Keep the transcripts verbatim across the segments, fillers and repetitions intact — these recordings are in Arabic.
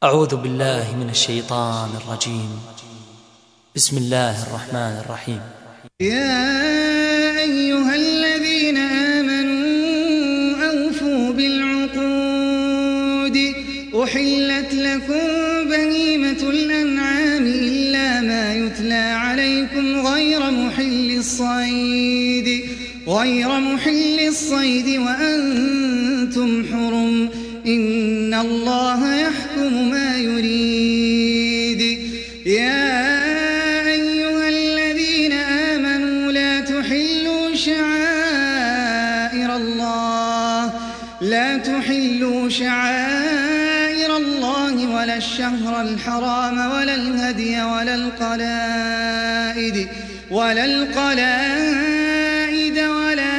أعوذ بالله من الشيطان الرجيم. بسم الله الرحمن الرحيم. يا أيها الذين آمنوا أوفوا بالعقود أحلت لكم بهيمة الأنعام إلا ما يتلى عليكم غير محل الصيد غير محل الصيد وأنتم حرم إن الله يحكم ما يريد. يا أيها الذين آمنوا لا تحلوا شعائر الله لا تحلوا شعائر الله ولا الشهر الحرام ولا الهدي ولا القلائد ولا القلائد ولا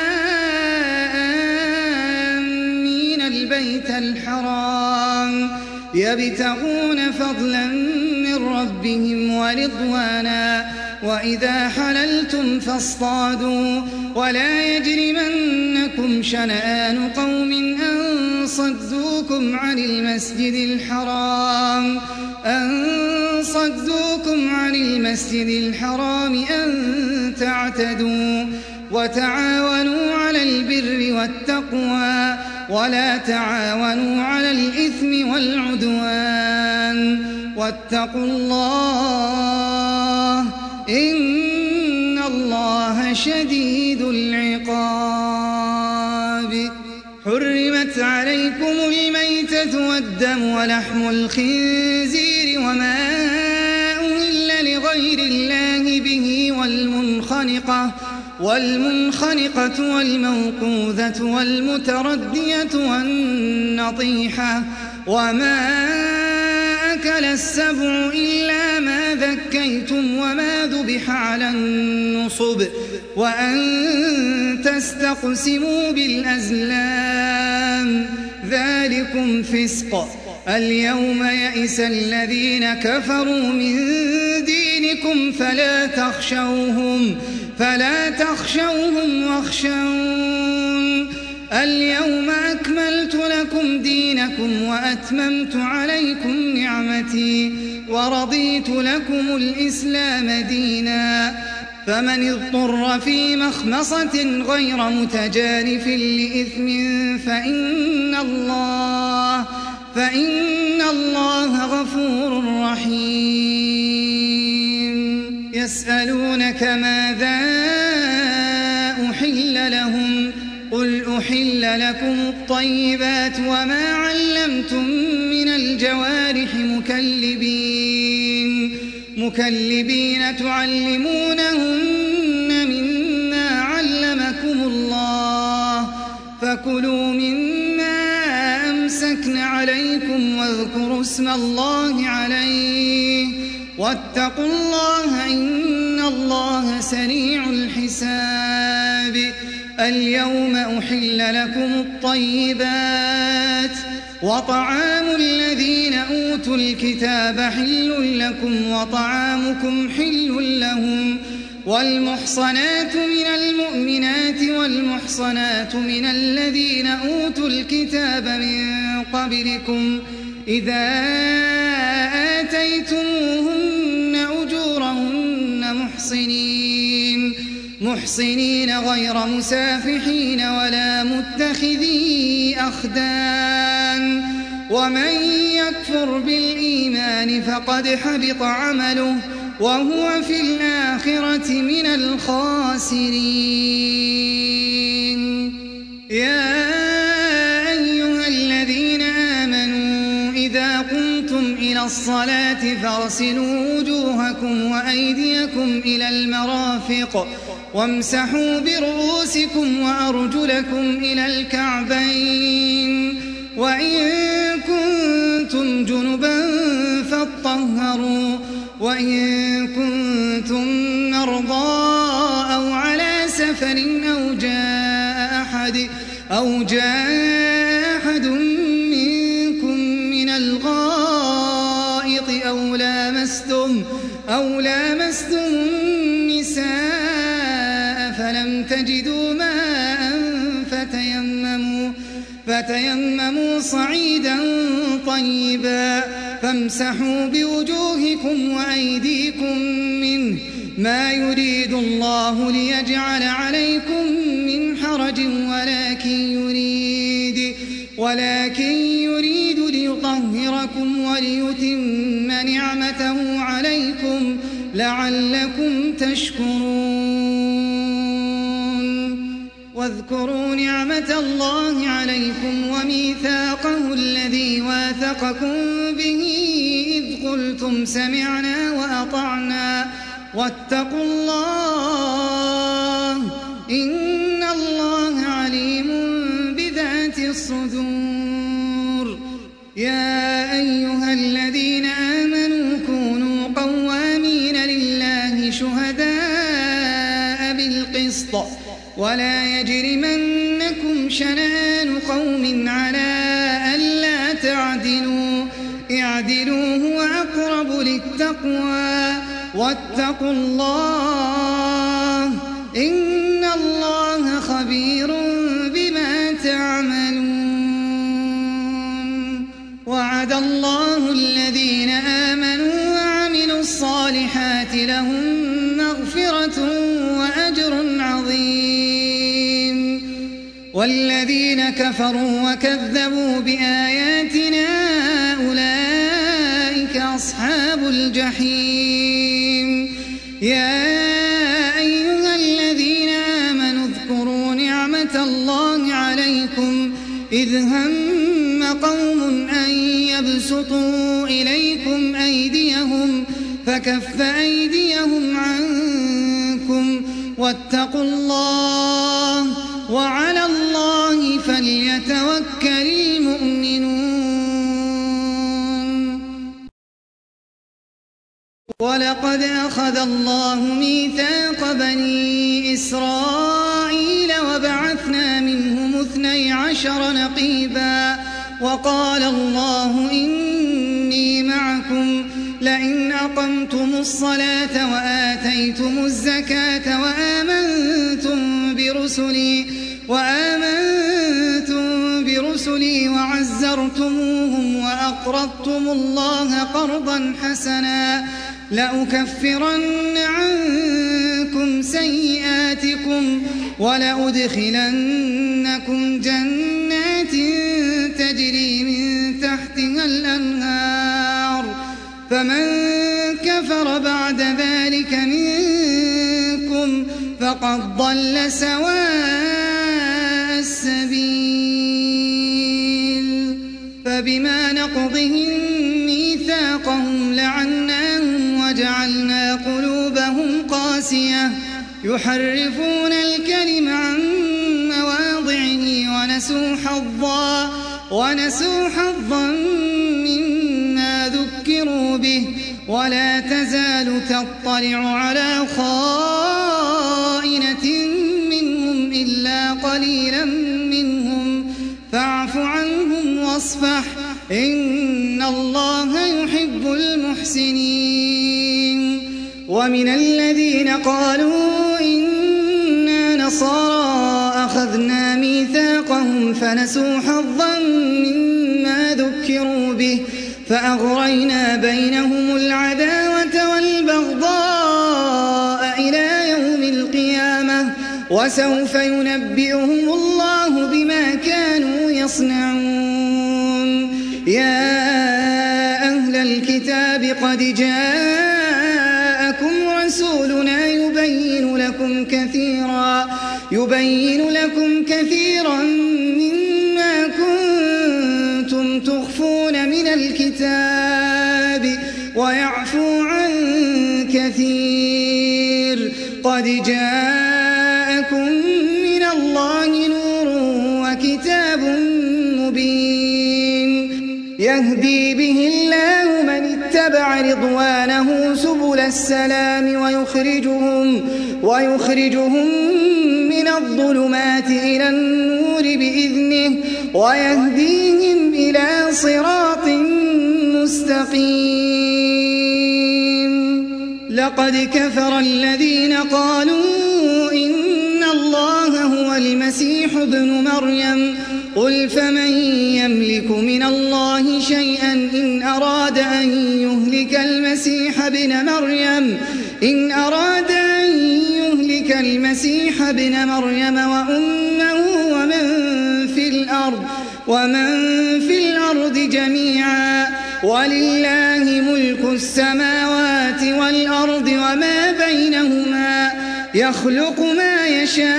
آمين البيت الحرام يبتغون فضلا من ربهم ورضوانا وإذا حللتم فاصطادوا ولا يجرمنكم شنآن قوم أن صدوكم عن المسجد الحرام أن صدوكم عن المسجد الحرام أن تعتدوا وتعاونوا على البر والتقوى ولا تعاونوا على الإثم والعدوان واتقوا الله إن الله شديد العقاب. حرمت عليكم الميتة والدم ولحم الخنزير وما أهل لغير الله به والمنخنقة والمنخنقة والموقوذة والمتردية والنطيحة وما أكل السبع إلا ما ذكيتم وما ذبح على النصب وأن تستقسموا بالأزلام ذلكم فسق. اليوم يئس الذين كفروا من دينكم فلا تخشوهم فلا تخشوهم واخشون اليوم أكملت لكم دينكم وأتممت عليكم نعمتي ورضيت لكم الإسلام دينا فمن اضطر في مخمصة غير متجانف لإثم فإن الله فإن الله غفور رحيم. يسألونك ماذا أحل لهم قل أحل لكم الطيبات وما علمتم من الجوارح مكلبين مكلبين تعلمونهن مما علمكم الله فكلوا مما أمسكن عليكم واذكروا اسم الله عليه واتقوا الله إن الله سريع الحساب. اليوم أحل لكم الطيبات وطعام الذين أوتوا الكتاب حل لكم وطعامكم حل لهم والمحصنات من المؤمنات والمحصنات من الذين أوتوا الكتاب من قبلكم إذا آتيتموهن أجورهن محصنين محصنين غير مسافحين ولا متخذي أخدان ومن يكفر بالإيمان فقد حبط عمله وهو في الآخرة من الخاسرين. يا أيها الذين آمنوا إذا قمتم إلى الصلاة فاغسلوا وجوهكم وأيديكم إلى المرافق وامسحوا برؤوسكم وأرجلكم إلى الكعبين وإن كنتم جنبا فاطهروا وإن كنتم مرضى أو على سفر أو جاء أحد أو جاء أحد منكم من الغائط أو لامستم أو لامستم النساء فلم تجدوا ماء فتيمموا فتيمموا صعيدا طيبا فامسحوا بوجوهكم وأيديكم منه ما يريد الله ليجعل عليكم من حرج ولكن يريد ولكن يريد ليطهركم وليتم نعمته عليكم لعلكم تشكرون. واذكروا نعمة الله عليكم وميثاقه الذي واثقكم به إذ قلتم سمعنا وأطعنا واتقوا الله إن الله عليم بذات الصدور. يا أيها الذين آمنوا كونوا قوامين لله شهداء بالقسط ولا يجرمنكم شنآن قوم على ألا تعدلوا اعدلوا هو أقرب للتقوى واتقوا الله إن الله خبير بما تعملون. وعد الله الذين آمنوا وعملوا الصالحات لهم مغفرة وأجر عظيم. والذين كفروا وكذبوا بآياتنا أولئك أصحاب الجحيم. يا أيها الذين آمنوا اذكروا نعمة الله عليكم إذ هم قوم أن يبسطوا إليكم أيديهم فكف أيديهم عنكم واتقوا الله وعلى الله فليتوكل المؤمنون. ولقد أخذ الله ميثاق بني إسرائيل وبعثنا منهم اثني عشر نقيبا وقال الله إني معكم لئن أقمتم الصلاة وآتيتم الزكاة وآمنتم برسلي وآمنتم برسلي وعزرتموهم وأقرضتم الله قرضا حسنا لأكفرن عنكم سيئاتكم ولأدخلنكم جنات تجري من تحتها الأنهار فمن كفر بعد ذلك منكم فقد ضل سواء السبيل. فبما نقضهم ميثاقهم لعناهم وجعلنا قلوبهم قاسية يحرفون الكلم عن مواضعه ونسوا حظا ونسوا حظا مما ذكروا به ولا تزال تطلع على خائنة منهم إلا قليلا منهم فاعف عنهم واصفح إن الله يحب المحسنين. ومن الذين قالوا إنا نصارى أخذنا ميثاقهم فنسوا حظا مما ذكروا به فأغرينا بينهم العداوة والبغضاء إلى يوم القيامة وسوف ينبئهم الله بما كانوا يصنعون. يا أهل الكتاب قد جاءكم رسولنا يبين لكم كثيرا يبين لكم كثيرا مما كنتم تخفون من الكتاب ويعفو عن كثير. قد جاءكم من الله نور وكتاب مبين يهدي به الله من اتبع رضوانه سبل السلام ويخرجهم, ويخرجهم من الظلمات إلى النور بإذنه ويهديهم إلى صراط مستقيم. لقد كفر الذين قالوا إن الله هو المسيح ابن مريم قل فمن يملك من الله شيئا إن أراد أن يهلك المسيح ابن مريم إن أراد أن يهلك المسيح ابن مريم وأمه ومن في الأرض ومن في الأرض جميعا ولله ملك السماوات والأرض وما بينهما يخلق ما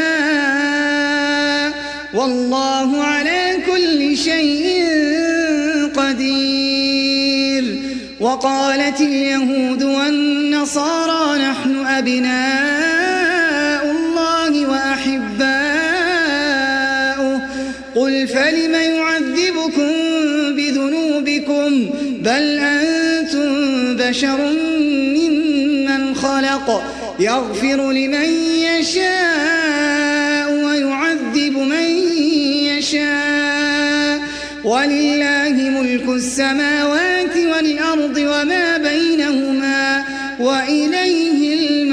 يشاء والله على كل شيء قدير. وقالت اليهود والنصارى نحن أبناء الله وأحباؤه قل فلم يعذبكم بذنوبكم بل أنتم بشر ممن خلق يغفر لمن يشاء ويعذب من يشاء ولله ملك السماوات والأرض وما بينهما وإليه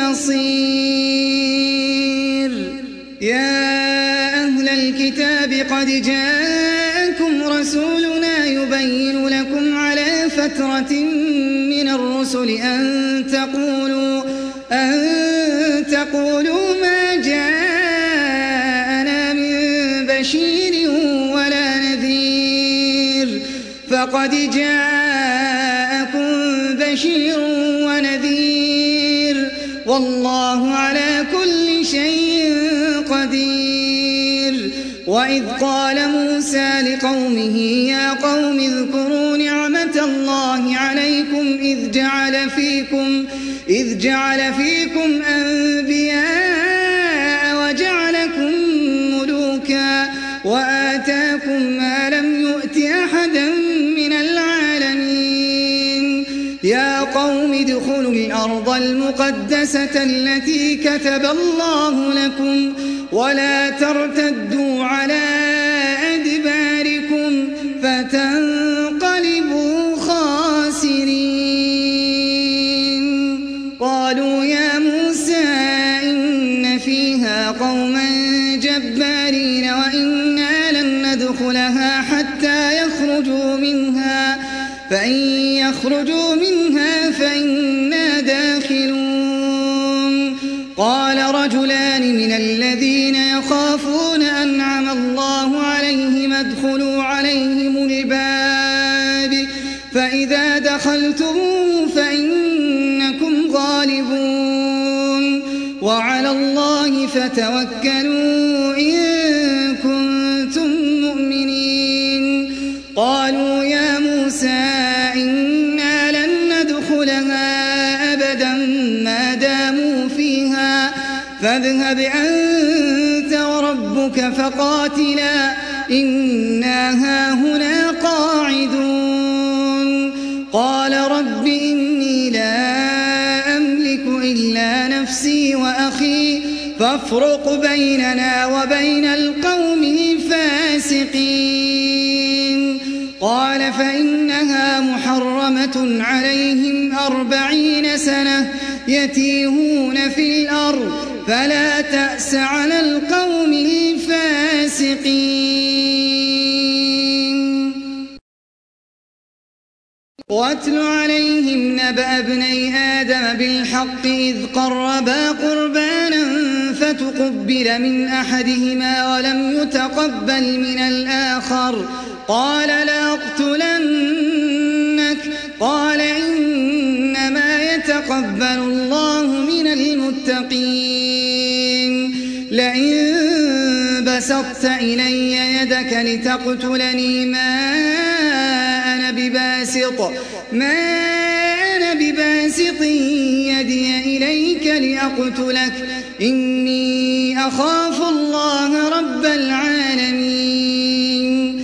المصير. يا أهل الكتاب قد جاءكم رسولنا يبين لكم على فترة من الرسل أن تقولوا أن تقولوا ما جاءنا من بشير ولا نذير فقد جاءكم بشير ونذير والله على كل شيء قدير. وإذ قال موسى لقومه يا قوم اذكروا نعمة الله عليكم إذ جعل فيكم إذ جعل فيكم أنبياء وجعلكم ملوكا وآتاكم ما لم يؤت أحدا من العالمين. يا قوم ادخلوا الأرض المقدسة التي كتب الله لكم ولا ترتدوا على أدباركم فتنقلبوا خاسرين. قالوا يا موسى إن فيها قوما جبارين وإنا لن ندخلها حتى يخرجوا منها فإن يخرجوا منها فإنا داخلون. قال رجلان من الذين يخافون أنعم الله عليهم ادخلوا عليهم الباب فإذا دخلتموه فإنكم غالبون وعلى الله فتوكلوا إن كنتم مؤمنين. قالوا يا موسى إنا لن ندخلها أبدا ما داموا فيها فاذهب أنت وربك فقاتلا إنا هاهنا قاعدون. قال رب إني لا أملك إلا نفسي وأخي فافرق بيننا وبين القوم الفاسقين. قال فإنها محرمة عليهم أربعين سنة يتيهون في الأرض فلا تأس على القوم الفاسقين. واتل عليهم نبأ ابني آدم بالحق إذ قربا قربانا فتقبل من أحدهما ولم يتقبل من الآخر قال لأقتلنك قال إنما يتقبل الله من المتقين. لئن بسطت إلي يدك لتقتلني ما أنا بباسط ما أنا بباسط يدي إليك لأقتلك إني أخاف الله رب العالمين.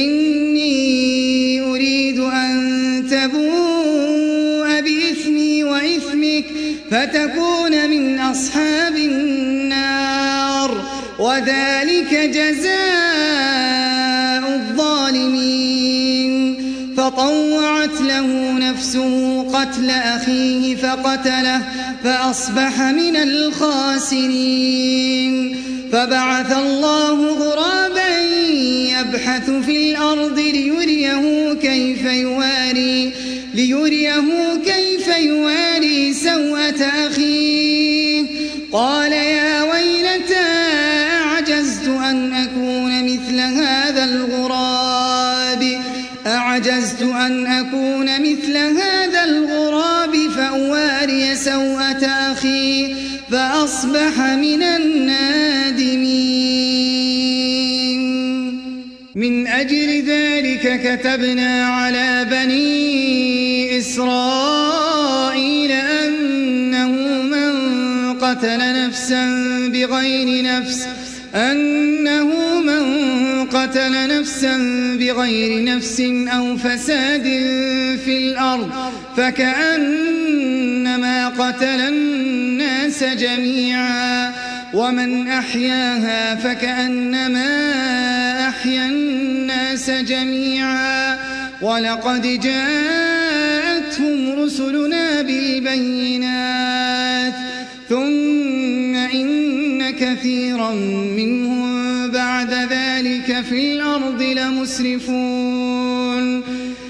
إني أريد أن تبوء بإثمي وإثمك فتكون من أصحاب النار وذلك جزاء الظالمين. فطوعت له نفسه قتل أخيه فقتله فأصبح من الخاسرين. فبعث الله غرابا يبحث في الأرض ليريه كيف يواري ليريه كيف يواري سوءة أخيه قال يا ويلتى أعجزت أن أكون مثل هذا الغراب أعجزت أن أكون مثل هذا الغراب فأواري سوءة أخي فأصبح من النادمين. من أجل ذلك كتبنا على بني إسرائيل أنه من قتل نفسا بغير نفس أنه من قتل نفسا بغير نفس أو فساد في الأرض فكأنما قتل الناس جميعا ومن أحياها فكأنما أحيا الناس جميعا ولقد جاءتهم رسلنا بالبينات ثم إن كثيرا منهم بعد ذلك في الأرض لمسرفون.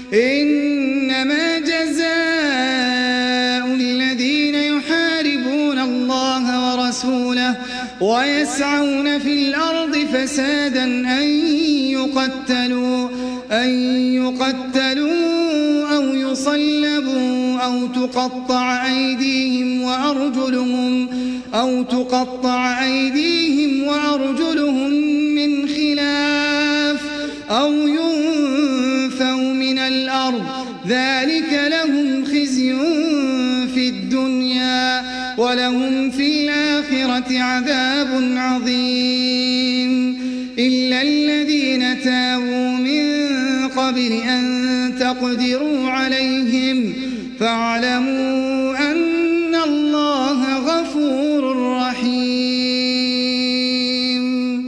إنما جزاء الذين يحاربون الله ورسوله ويسعون في الأرض فسادا أن يقتلوا أن يقتلوا أو يصلبوا أو تقطع أيديهم وأرجلهم أو تقطع أيديهم وأرجلهم من خلاف أو ينفوا من الأرض ذلك لهم خزي في الدنيا ولهم في الآخرة عذاب عظيم. إلا الذين تابوا من قبل أن تقدروا عليهم فاعلموا أن الله غفور رحيم.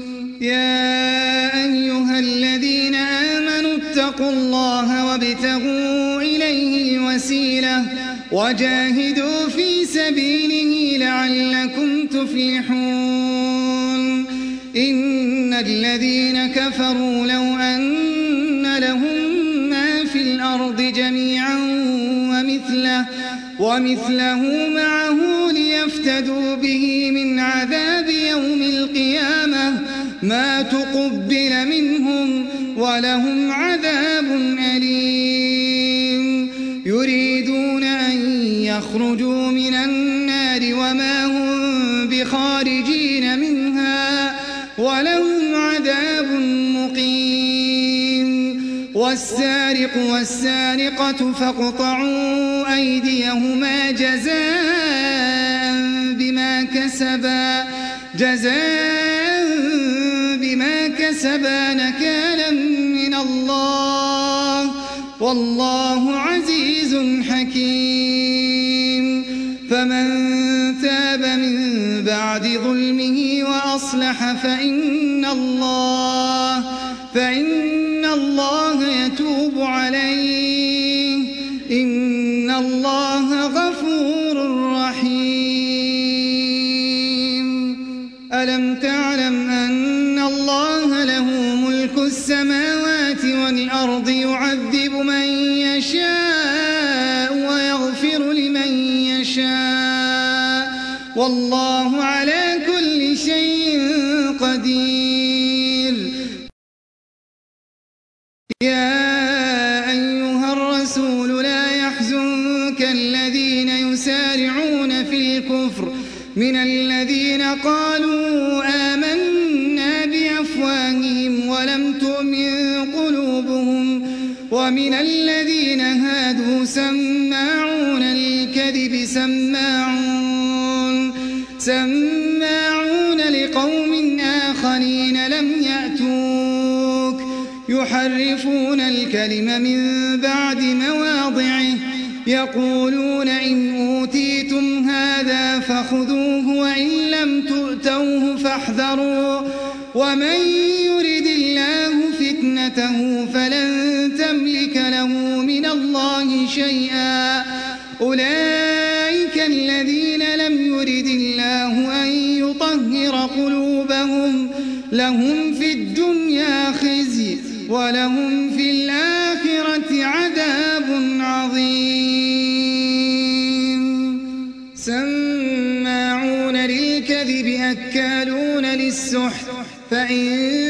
يا أيها الذين آمنوا اتقوا الله وابتغوا إليه الوسيلة وجاهدوا في سبيله لعلكم تفلحون. إن الذين كفروا لو أن لهم ما في الأرض جميعا ومثله, ومثله معه ليفتدوا به من عذاب يوم القيامة ما تقبل منهم ولهم عذاب أليم. يريدون أن يخرجوا من النار وما هم بخارجين منها ولهم عذاب مقيم. والسارق والسارقة فاقطعوا أيديهما جزاء بما كسبا جزاء بما كسبا نكالا من الله والله عزيز حكيم. فمن تاب من بعد ظلمه وأصلح فإن الله فإن الله يتوب عليه إن الله غفور رحيم. ألم تعلم أن الله له ملك السماوات والأرض يعذب من يشاء ويغفر لمن يشاء والله على كل شيء قدير. يا أيها الرسول لا يحزنك الذين يسارعون في الكفر من الذين قالوا آمنا بأفواههم ولم تؤمن قلوبهم ومن الذين هادوا سماعون للكذب سماعون سماعون لقوم آخرين لم يأتوك يحرفون الكلم من بعد مواضعه يقولون إن أوتيتم هذا فخذوه وإن لم تؤتوه فاحذروا ومن يرد الله فتنته فلن تملك له من الله شيئا أولئك الذين لم يرد الله أن يطهر قلوبهم لهم في الدنيا خزي ولهم في الآخرة عذاب عظيم. سماعون للكذب أكالون للسحت فإن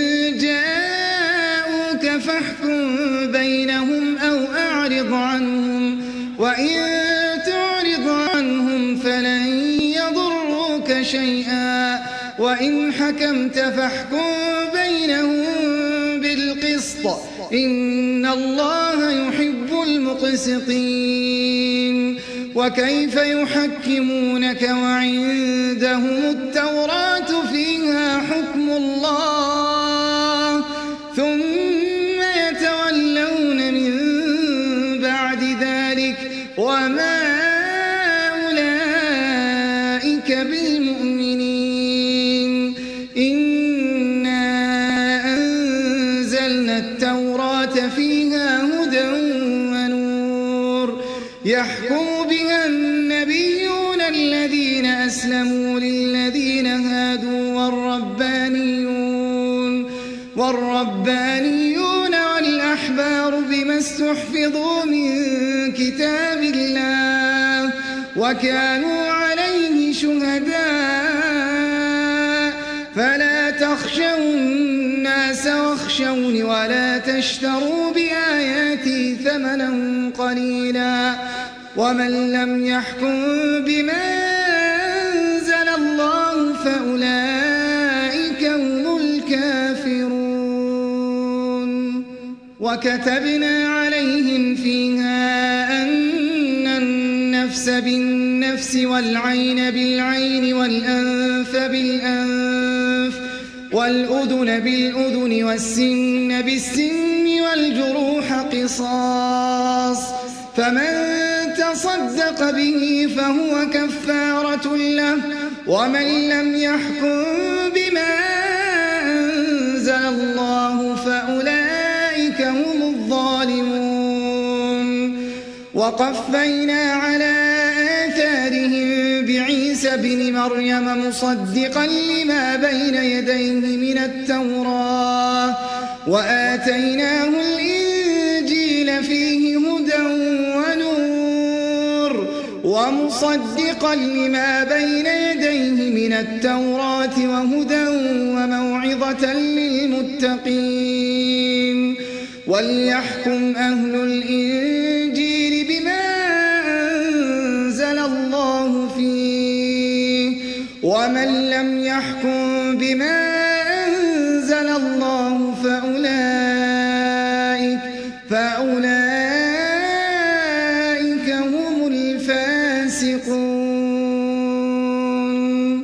جاءوك فاحكم بينهم أو أعرض عنهم وإن تعرض عنهم فلن يضروك شيئا وإن حكمت فاحكم بينهم بالقسط إن الله يحب المقسطين. وكيف يحكمونك وعندهم التوراة فيها حكم الله ثم يتولون من بعد ذلك وما أولئك بالمؤمنين. إنا أنزلنا التوراة فيها هدى ونور يحكم بها النبيون الذين أسلموا للذين هادوا والربانيون والربانيون والأحبار بما استحفظوا من كتاب الله وكانوا عليه شهداء فلا تخشوا الناس واخشوني ولا تشتروا بآياتي ثمنا قليلا ومن لم يحكم بما أنزل الله فأولئك هم الكافرون. وكتبنا عليهم فيها أن النفس بالنفس والعين بالعين والأنف بالأنف والأذن بالأذن والسن بالسن والجروح قصاص فمن تصدق به فهو كفارة له ومن لم يحكم بما أنزل الله فأولئك هم الظالمون. وقفينا على آثارهم بعيسى بن مريم مصدقا لما بين يديه من التوراة وآتيناه الإنجيل فيه هدى ونور ومصدقا لما بين يديه من التوراة وهدى وموعظة للمتقين. وليحكم أهل الإنجيل بما أنزل الله فيه ومن لم يحكم بما أنزل الله فأولئك فأولئك هم الفاسقون.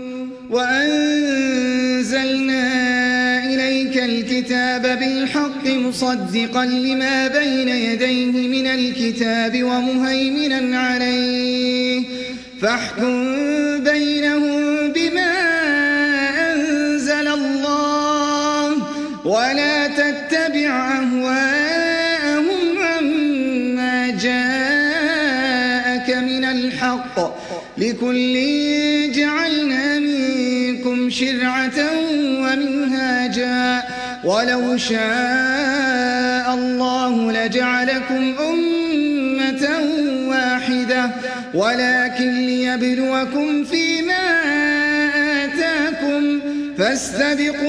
وأنزلنا إليك الكتاب بالحق مصدقا لما بين يديه من الكتاب ومهيمنا عليه فاحكم بينهم بما أنزل الله ولا تتبع أهواءهم عما جاءك من الحق لكل جعلنا منكم شرعة ومنهاجا ولو شاء الله لجعلكم أمة واحدة ولكن ليبلوكم فيما آتاكم فاستبقوا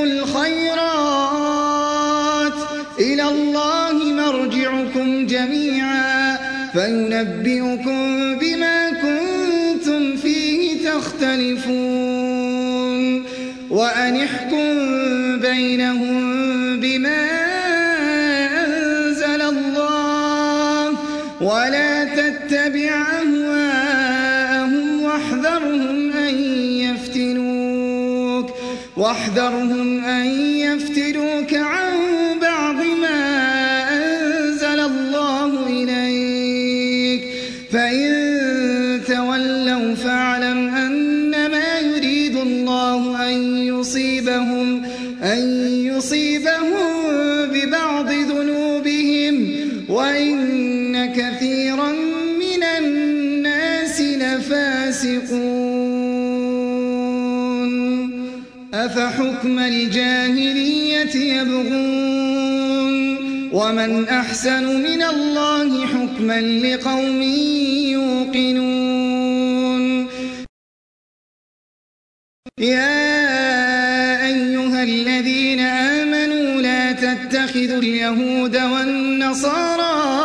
الخيرات إلى الله مرجعكم جميعا فينبئكم بما كنتم فيه تختلفون. وأن احكم بينهم بما أنزل الله ولا تتبع أهواءهم واحذرهم أن يفتنوك واحذرهم أن يفتنوك عن بعض ما أنزل الله إليك فإن تولوا فاعلم أنما يريد الله أن يصيبهم أن يصيبهم ببعض ذنوبهم وإن كثيرا من الناس لفاسقون. أفحكم الجاهلية يبغون ومن أحسن من الله حكما لقوم يوقنون يا أيها الذين آمنوا لا تتخذوا اليهود والنصارى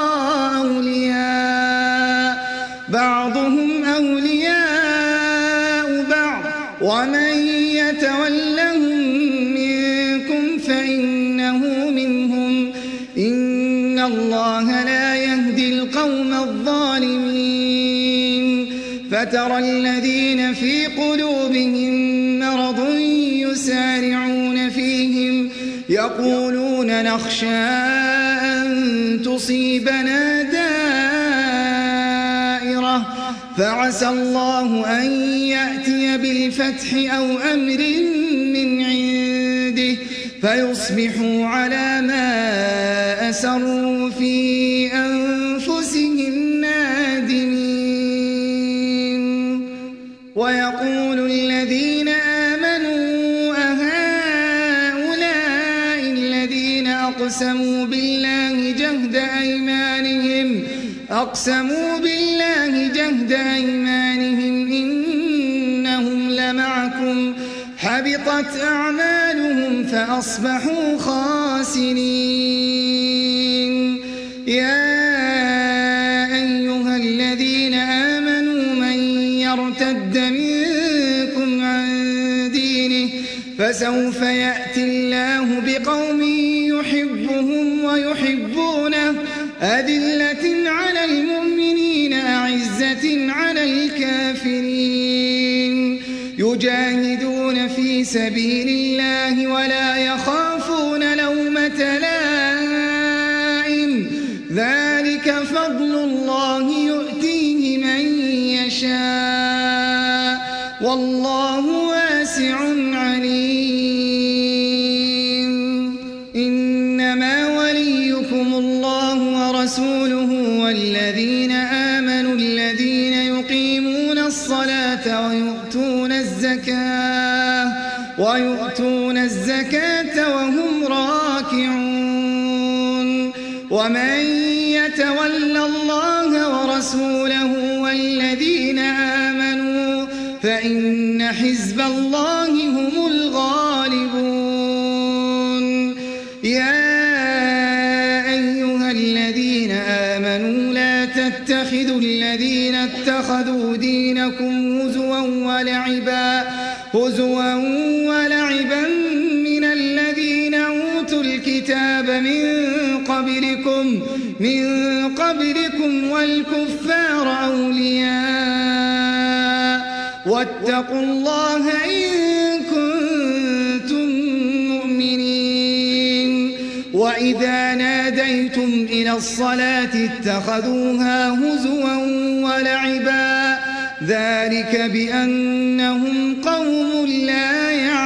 أولياء بعضهم أولياء بعض ومن يتولهم منكم فإنه منهم إن الله لا يهدي القوم الظالمين فترى الذين في قلوبهم مرض يسارعون فيهم يقولون نخشى أن تصيبنا دائرة فعسى الله أن يأتي بالفتح أو أمر من عنده فيصبحوا على ما أسروا في أنفسهم نادمين ويقول الذين آمنوا أهؤلاء الذين أقسموا بالله جهد أيمانهم أقسموا بالله جهد أيمانهم إنهم لمعكم حبطت أعمالهم فأصبحوا خاسرين يا أيها الذين آمنوا من يرتد منكم عن دينه فسوف يأتي الله بقوم يحبهم ويحبونه أذلة على المؤمنين أعزة على الكافرين يجاهدون في سبيل الله ولا يخافون لومة لائم ذلك فضل الله يؤتيه من يشاء والله واسع عليم إنما وليكم الله ورسوله والذين آمنوا الذين يقيمون الصلاة ويؤتون الزكاة ويؤتون الزكاة وهم راكعون ومن يتول الله ورسوله والذين آمنوا فإن حزب الله هم الغالبون يا أيها الذين آمنوا لا تتخذوا الذين اتخذوا دينكم هزوا ولعبا هزوا ولعبا من الذين أوتوا الكتاب من قبلكم من قبلكم والكفار أولياء واتقوا الله إن كنتم مؤمنين وإذا ناديتم إلى الصلاة اتخذوها هزوا ولعبا ذلك بأنهم قوم لا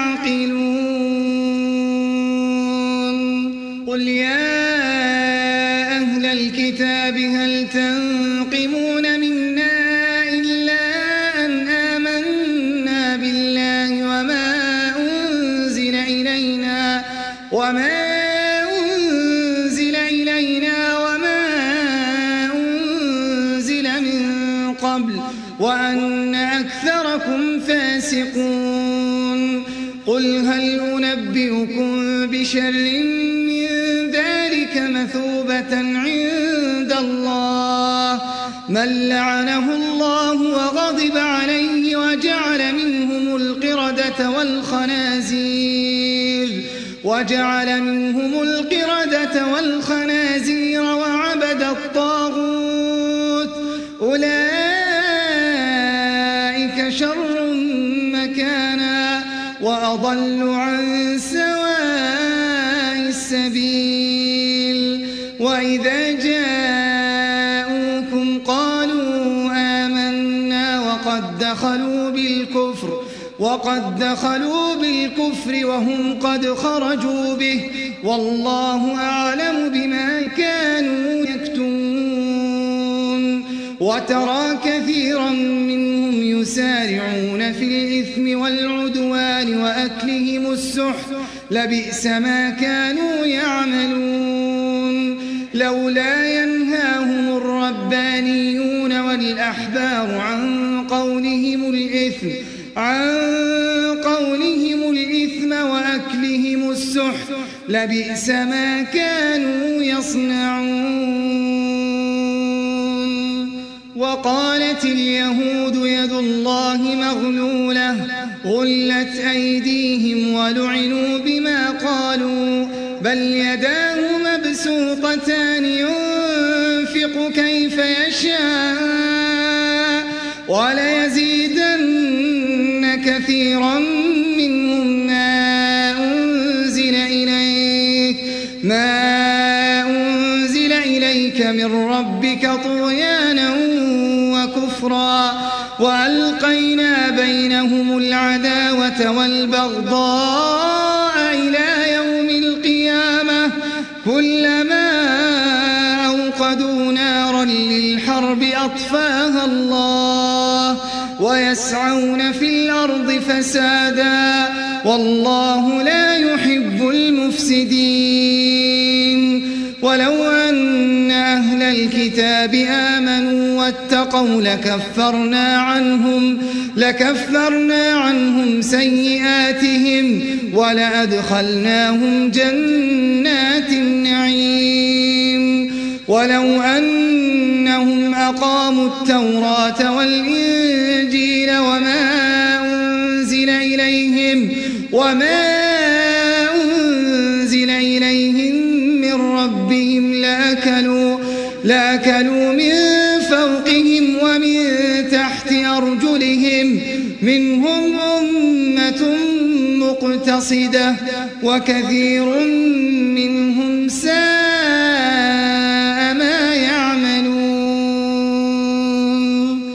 يعقلون قل يا أهل الكتاب هل تنقمون منا إلا أن آمنا بالله وما أنزل إلينا وما أنزل إلينا وما أنزل من قبل وأن أكثركم فاسقون قل هل أنبئكم بشر من ذلك مثوبة عند الله من لعنه الله وغضب عليه وجعل منهم القردة والخنازير وجعل منهم القردة والخنازير وعبد الطاغوت أولئك شر مكانا وأضل عن سواء السبيل وإذا جاءوكم قالوا آمنا وقد دخلوا بالكفر وقد دخلوا بالكفر وهم قد خرجوا به والله أعلم بما كانوا يكتمون وترى كثيرا منهم يسارعون في الإثم والعدوان وأكلهم السحت لبئس ما كانوا يعملون لولا ينهاهم الربانيون والأحبار عن قولهم الإثم عن قولهم الإثم وأكلهم السحت لبئس ما كانوا يصنعون. وقالت اليهود يد الله مغلولة غلت أيديهم ولعنوا بما قالوا بل يداه مبسوطتان ينفق كيف يشاء وليزيدن كثيرا منهم ما أنزل إليك ما أنزل إليك من ربك طغيانا وكفرا وألقينا بينهم العداوة والبغضاء إلى يوم القيامة كلما أوقدوا نارا للحرب أطفاها الله ويسعون في الأرض فسادا والله لا يحب المفسدين. ولو أن أهل الكتاب آمنوا واتقوا لكفرنا عنهم لكفرنا عنهم سيئاتهم ولأدخلناهم جنات النعيم. ولو أنهم أقاموا التوراة والإنجيل وما أنزل إليهم وما أنزل إليهم من ربهم لأكلوا لأكلوا من فوقهم ومن تحت أرجلهم منهم أمة مقتصدة وكثير منهم ساء ما يعملون.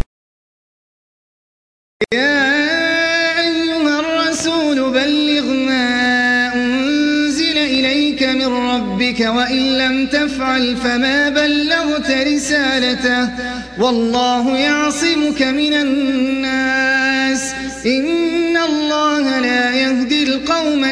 يا أيها الرسول بلغ ما أنزل إليك من ربك وإن لم تفعل فما بلغت رسالته والله يعصمك من الناس إن الله لا يهدي القوم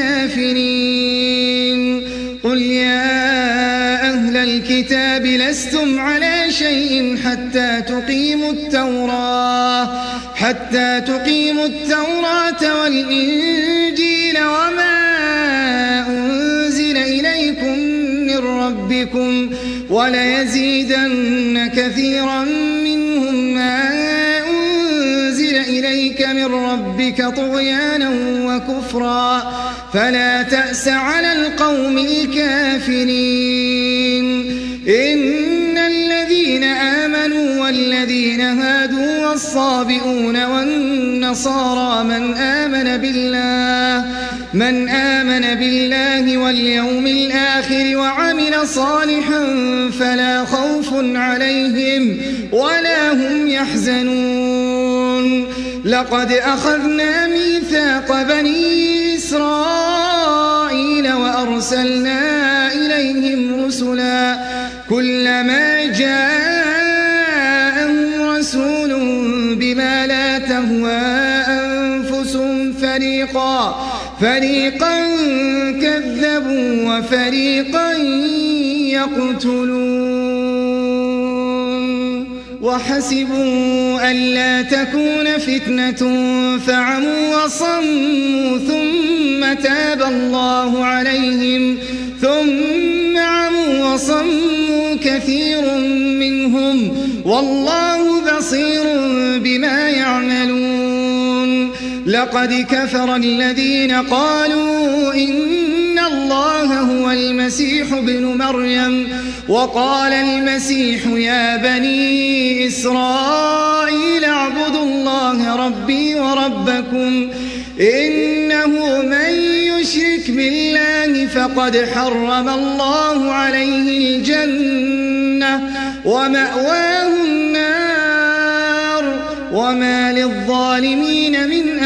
الكافرين. قل يا أهل الكتاب لستم على شيء حتى تقيموا التوراة حتى تقيموا التوراة والإنجيل وما أنزل إليكم من ربكم وليزيدن كثيرا منهم ما أنزل إليك من ربك طغيانا وكفرا فلا تأس على القوم الكافرين. إن الذين آمنوا والذين هادوا والصابئون والنصارى من آمن بالله من آمن بالله واليوم الآخر وعمل صالحا فلا خوف عليهم ولا هم يحزنون. لقد أخذنا ميثاق بني إسرائيل وأرسلنا إليهم رسلا كلما جاءهم رسول بما لا تهوى أنفسهم فريقا فريقا كذبوا وفريقا يقتلون. وحسبوا ألا تكون فتنة فعموا وصموا ثم تاب الله عليهم ثم عموا وصموا كثير منهم والله بصير بما يعملون. لقد كفر الذين قالوا إن الله هو المسيح ابن مريم وقال المسيح يا بني إسرائيل اعبدوا الله ربي وربكم إنه من يشرك بالله فقد حرم الله عليه الجنة ومأواه النار وما للظالمين من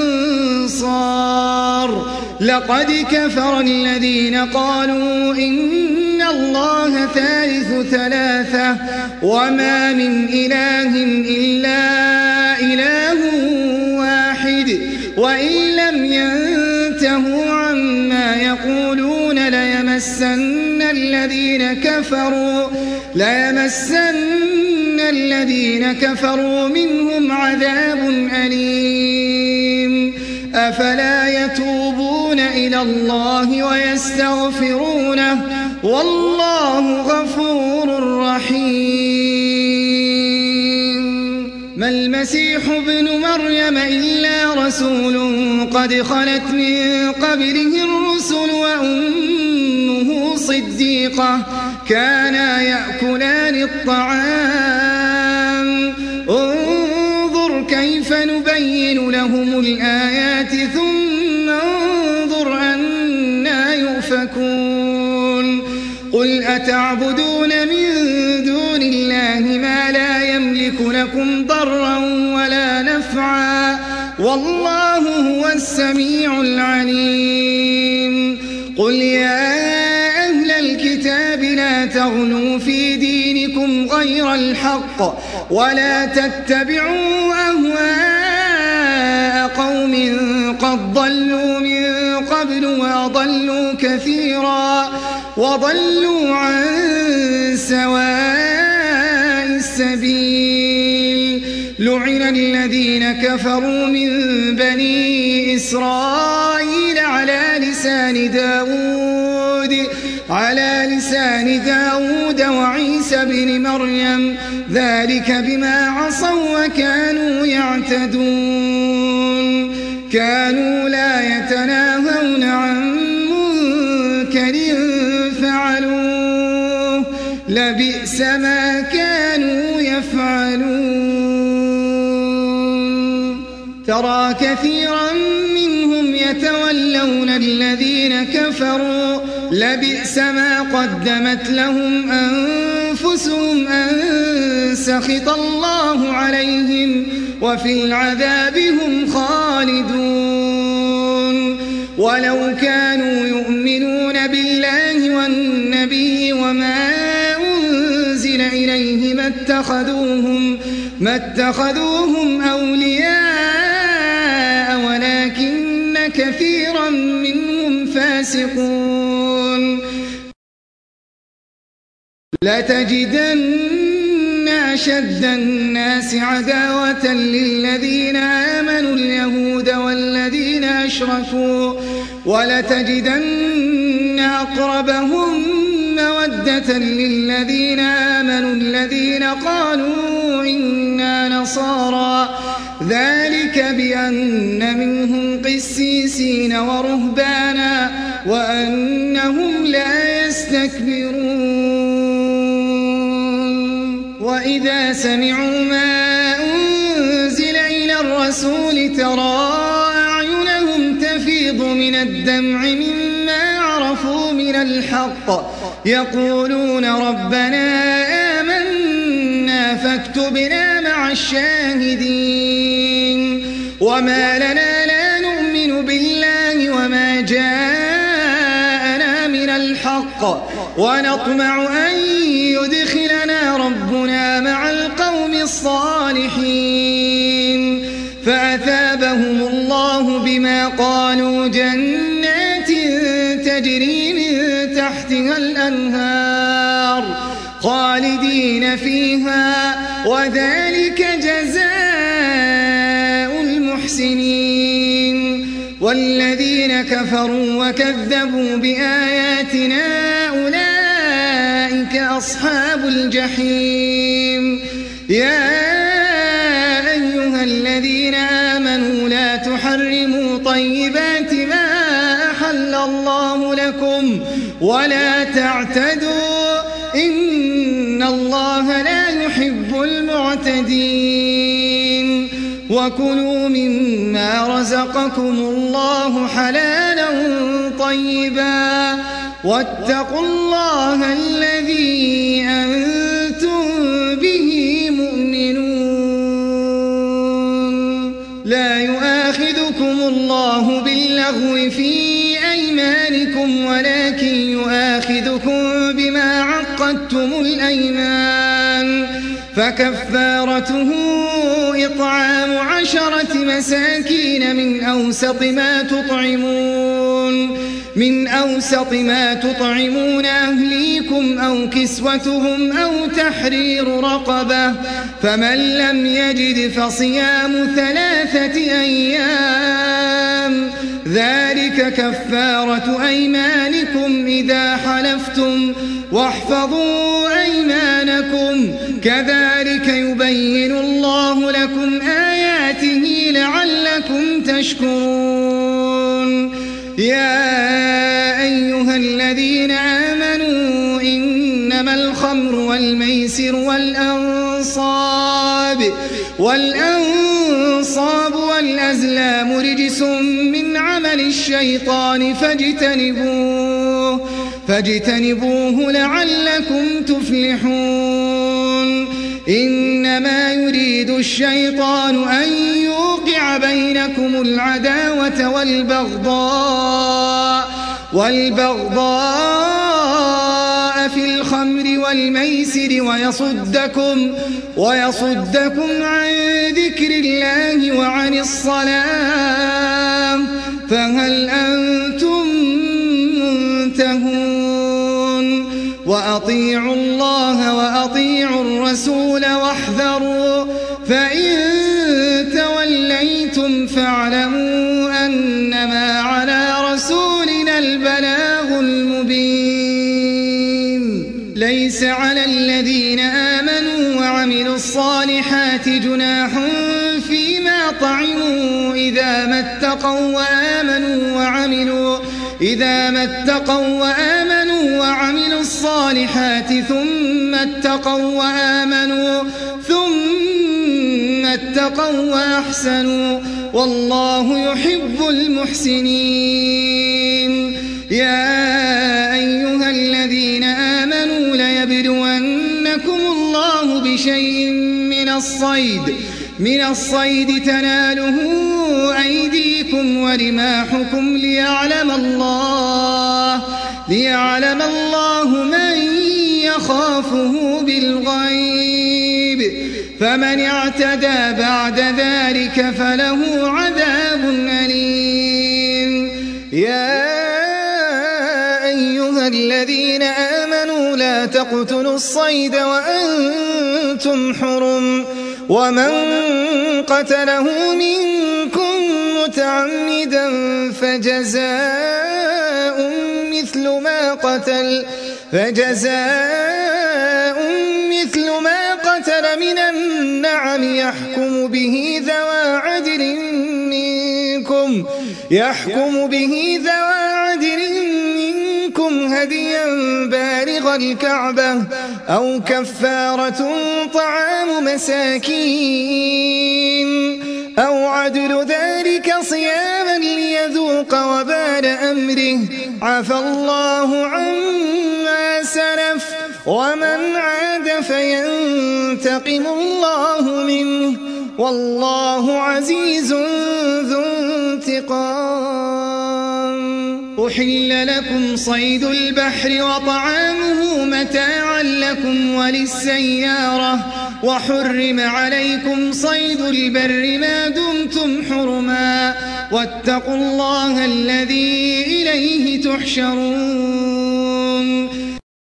أنصار. لقد كفر الذين قالوا إن الله ثالث ثلاثة وما من إله إلا إله واحد وإن لم ينتهوا عما يقولون ليمسن الذين كفروا ليمسن الذين كفروا منهم عذاب أليم أفلا يتوبون إلى الله ويستغفرونه والله غفور رحيم. ما المسيح ابن مريم إلا رسول قد خلت من قبله الرسل وأمه صديقة كانا يأكلان الطعام انظر كيف نبين لهم الآيات ثم انظر أنا يؤفكون. قل أتعبدون من دون الله ما لا يملك لكم ضرا ولا نفعا والله هو السميع العليم. قل يا أهل الكتاب لا تغلوا في دينكم غير الحق ولا تتبعوا أهواء قوم قد ضلوا من قبل وأضلوا كثيرا وضلوا عن سواء السبيل. لعن الذين كفروا من بني إسرائيل على لسان داود على لسان داود وعيسى بن مريم ذلك بما عصوا وكانوا يعتدون كانوا لا يتناهون عن منكر فعلوه لبئس ما كانوا يفعلون. ترى كثيرا منهم يتولون الذين كفروا لبئس ما قدمت لهم أنفسهم أن سخط الله عليهم وفي العذاب هم خالدون. ولو كانوا يؤمنون بالله والنبي وما أنزل إليه ما اتخذوهم, ما اتخذوهم أولياء ولكن كثيرا منهم فاسقون. لتجدن أشد الناس عداوة للذين آمنوا اليهود والذين أشركوا ولتجدن أقربهم مودة للذين آمنوا الذين قالوا إنا نصارى ذلك بأن منهم قسيسين ورهبانا وأنهم لا يستكبرون. وإذا سمعوا ما أنزل إلى الرسول ترى أعينهم تفيض من الدمع مما عرفوا من الحق يقولون ربنا آمنا فاكتبنا مع الشاهدين. وما لنا لا نؤمن بالله وما جاءنا من الحق ونطمع أن يدخلنا ربنا مع القوم الصالحين. فأثابهم الله بما قالوا جنات تجري من تحتها الأنهار خالدين فيها وذلك جزاء المحسنين. والذين كفروا وكذبوا بآياتنا أولئك أصحاب الجحيم. يا أيها الذين آمنوا لا تحرموا طيبات ما أحل الله لكم ولا تعتدوا إن الله لا يحب المعتدين. وكلوا مما رزقكم الله حلالا طيبا واتقوا الله الذي أنتم به مؤمنون. لا يؤاخذكم الله باللغو في أيمانكم ولكن يؤاخذكم بما عقدتم الأيمان فكفارته إطعام عشرة مساكين من أوسط ما تطعمون من أوسط ما تطعمون أهليكم أو كسوتهم أو تحرير رقبة، فمن لم يجد فصيام ثلاثة أيام ذلك كفارة أيمانكم إذا حلفتم، واحفظوا أيمانكم كذلك يبين الله لكم آياته لعلكم تشكرون. يا أيها الذين آمنوا إنما الخمر والميسر والأنصاب والأنصاب والأزلام رجس من عمل الشيطان فاجتنبوه فاجتنبوه لعلكم تفلحون. إنما يريد الشيطان أن يوقع بينكم العداوة والبغضاء والبغضاء في الخمر والميسر ويصدكم ويصدكم عن ذكر الله وعن الصلاة فهل أنتم منتهون؟ وأطيعوا الله وأطيعوا الرسول واحذروا، فإن توليتم فاعلموا أنما على رسولنا البلاغ المبين. ليس على الذين آمنوا وعملوا الصالحات جناح فيما طعموا إذا ما اتقوا وآمنوا وعملوا إذا ما اتقوا وآمنوا وعملوا الصالحات ثم اتقوا وآمنوا ثم اتقوا وأحسنوا والله يحب المحسنين. يا أيها الذين آمنوا ليبلونكم الله بشيء من الصيد من الصيد تناله أيديكم ورماحكم ليعلم الله ليعلم الله من يخافه بالغيب، فمن اعتدى بعد ذلك فله عذاب أليم. يا أيها الذين آمنوا لا تقتلوا الصيد وأنتم حرم، ومن قتله منكم متعمدا فجزاء مثل ما قتل فجزاء مثل ما قتل من النعم يحكم به ذوى عدل منكم يحكم به ذوى عدل منكم هديا بالغ الكعبة أو كفارة طعام مساكين أو عدل ذلك صياما ليذوق وبال أمره، عفى الله عما سلف ومن عاد فينتقم الله منه والله عزيز ذو انتقام. أحل لكم صيد البحر وطعامه متاعا لكم وللسيارة، وحرم عليكم صيد البر ما دمتم حرما، واتقوا الله الذي إليه تحشرون.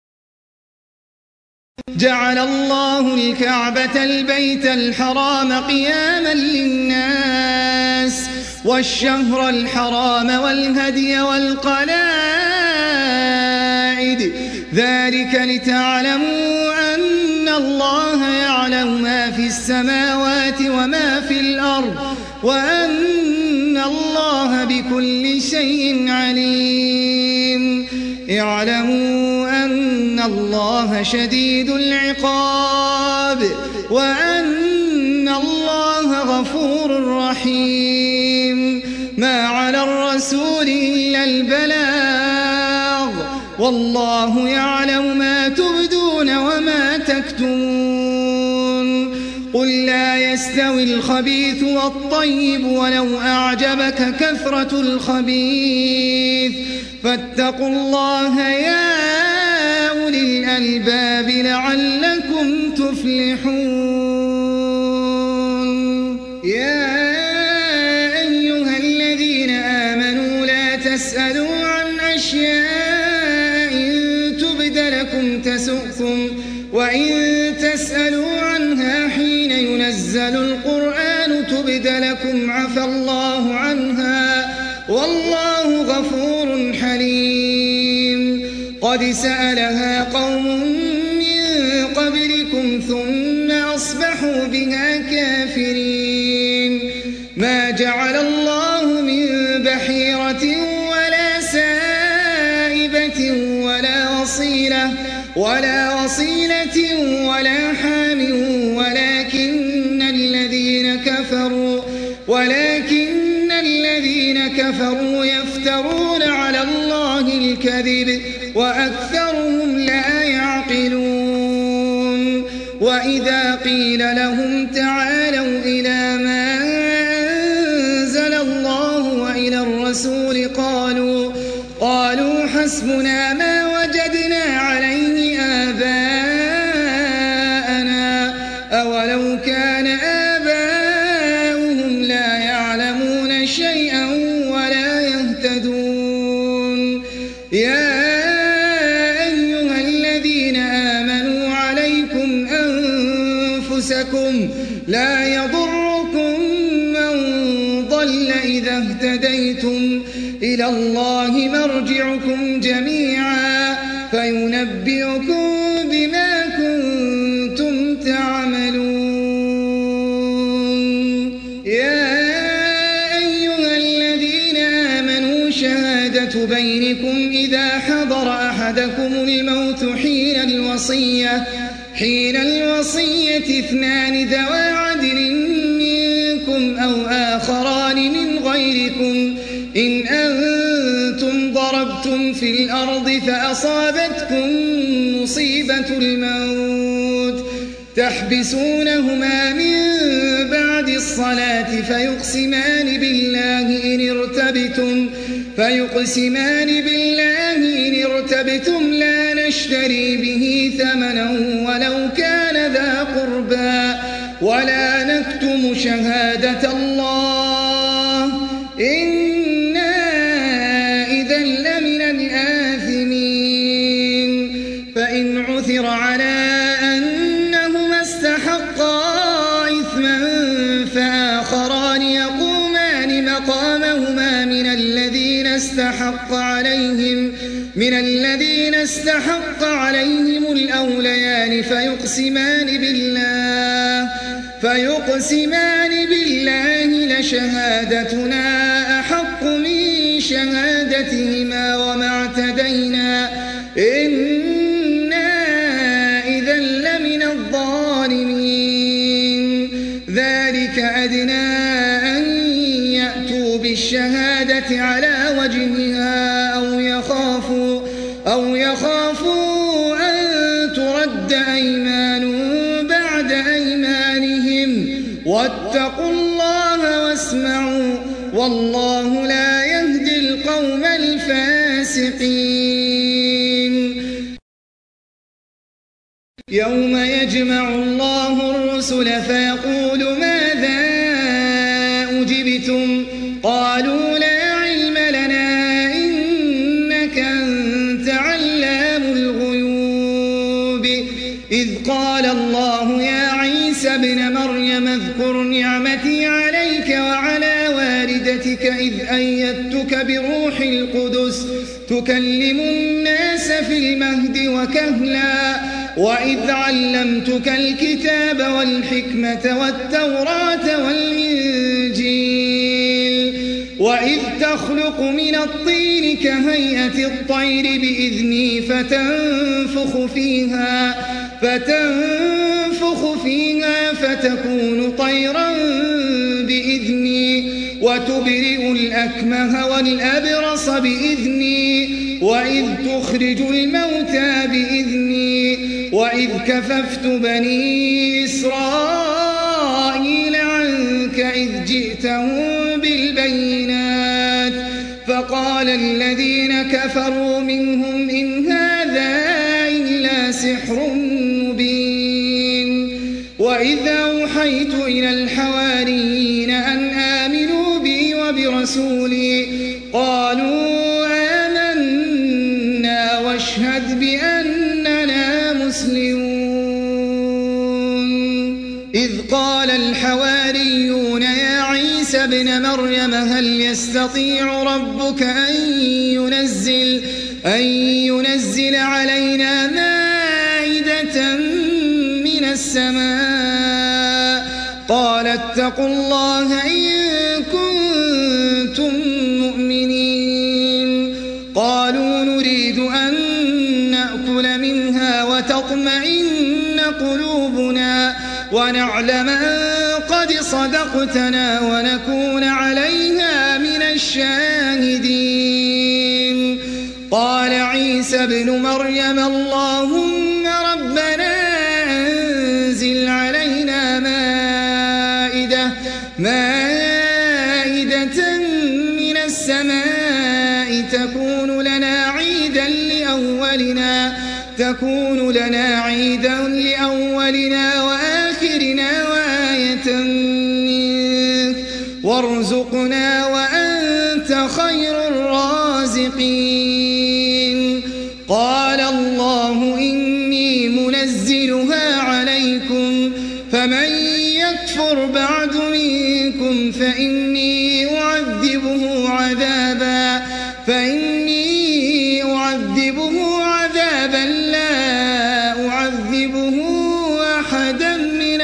جعل الله الكعبة البيت الحرام قياما للناس والشهر الحرام والهدي والقلائد، ذلك لتعلموا أن الله يعلم ما في السماوات وما في الأرض وأن الله بكل شيء عليم. اعلموا أن الله شديد العقاب وأن الله غفور رحيم. ما على الرسول إلا البلاغ والله يعلم ما تبدون وما تكتمون. قل لا يستوي الخبيث والطيب ولو أعجبك كثرة الخبيث، فاتقوا الله يا أولي الألباب لعلكم تفلحون. يا أيها الذين آمنوا لا تسألوا عن أشياء ينزل القرآن تبد لكم عفى الله عنها والله غفور حليم. قد سألها قوم من قبلكم ثم أصبحوا بها كافرين. ما جعل الله من بحيرة ولا سائبة ولا وصيلة ولا وصيلة ولا حام ولكن الذين كفروا ولكن الذين كفروا يفترون على الله الكذب وأكثرهم لا يعقلون. وإذا قيل لهم تعالوا إلى ما أنزل الله وإلى الرسول قالوا قالوا حسبنا ما وجدنا عليه آباءنا أولو كان آباؤهم لا يعلمون شيئا ولا يهتدون. يا أيها الذين آمنوا عليكم أنفسكم لا يضركم من ضل إذا اهتديتم إلى الله مرجعكم جميعا فينبئكم بما كنتم تعملون. يا أيها الذين آمنوا شهادة بينكم إذا حضر أحدكم الموت حين الوصية حين الوصية اثنان ذوى عدل منكم أو آخران من غيركم إن أنتم ضربتم في الأرض فأصابتكم مصيبة الموت تحبسونهما من بعد الصلاة فيقسمان بالله إن ارتبتم فيقسمان بالله إن ارتبتم لا نشتري به ثمنا ولو كان ذا قربى ولا نكتم شهادة الله إنا إذا لمن الآثمين. فإن عثر على أنهما استحقا إثما فآخران يقومان مقامهما من الذين استحق عليهم من الذين استحق عليهم الأوليان فيقسمان بالله فيقسمان بالله لشهادتنا أحق من شهادتهما وما اعتدينا إنا إذا لمن الظالمين. ذلك أدنى أن يأتوا بالشهادة على وجهها أو يخافوا أو يخافوا أن ترد أيمان بعد أيمانهم واتقوا الله واسمعوا والله لا يهدي القوم الفاسقين. يوم يجمع الله الرسل فيقول ماذا أجبتم قالوا لا علم لنا إنك أنت علام الغيوب. إذ قال الله يا عيسى ابن مريم اذكر نعمتي عليك وعلى والدتك إذ أيدتك بروح القدس تكلم الناس في المهد وكهلا وإذ علمتك الكتاب والحكمة والتوراة والإنجيل وإذ تخلق من الطين كهيئة الطير بإذني فتنفخ فيها فتنفخ فيها فتكون طيرا بإذني وتبرئ الأكمه والأبرص بإذني وإذ تخرج الموتى بإذني وإذ كففت بني إسرائيل عنك إذ جئتهم بالبينات فقال الذين كفروا منهم إن هذا إلا سحر مبين. وإذا أوحيت إلى الحواريين أن آمنوا بي وبرسولي قالوا آمنا واشهد بأننا مسلمون. إذ قال الحواريون يا عيسى ابن مريم هل يستطيع ربك أن ينزل, أن ينزل علينا مائدة من السماء قال اتقوا الله إن كنتم مؤمنين قالوا نريد أن نأكل منها وتطمئن قلوبنا ونعلم أن قد صدقتنا ونكون عليها من الشاهدين قال عيسى ابن مريم اللهم ربنا أنزل علينا مائدة, مائدة من السماء تكون لنا عيدا لأولنا, تكون لنا عيدا لأولنا وآخرنا وآية منك وارزقنا وأنت خير الرازقين قال الله إني منزلها عليكم فمن يكفر بعد منكم فإني أعذبه عذابا فإني أعذبه عذابا لا أعذبه أحدا من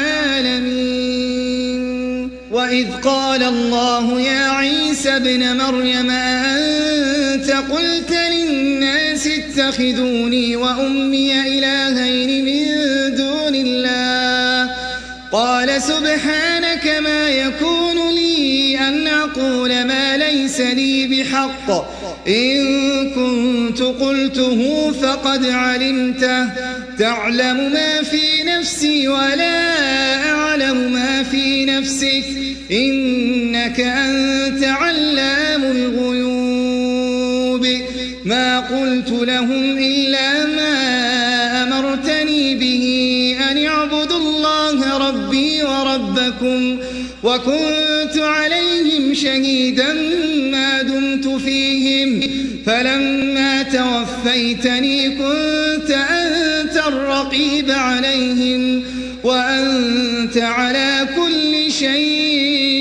العالمين وإذ قال الله يا عيسى ابن مريم أنت قلت للناس اتخذوني وأمي إلهين من دون الله قال سبحانك ما يكون لي أن أقول ما ليس لي بحق إن كنت قلته فقد علمته تعلم ما في نفسي ولا أعلم ما في نفسك إنك أنت علام الغيوب ما قلت لهم إلا ما أمرتني به أن اعبدوا الله ربي وربكم وكنت عليهم شهيدا ما دمت فيهم فلما توفيتني كنت أنت الرقيب عليهم وأنت على كل شيء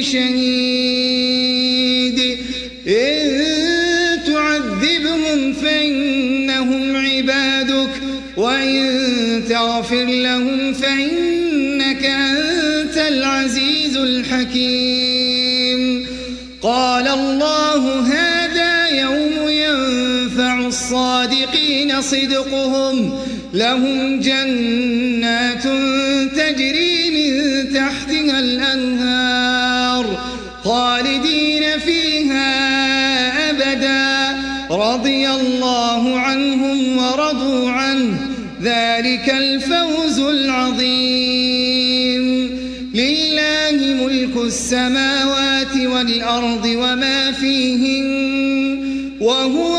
شهيد إن تعذبهم فإنهم عبادك وإن تغفر لهم فإنك أنت العزيز الحكيم قال الله هذا يوم ينفع الصادقين صدقهم لهم جنات تجري من تحتها الأنهار خالدين فيها أبدا رضي الله عنهم ورضوا عنه ذلك الفوز العظيم لله ملك السماوات والأرض وما فيهن وهو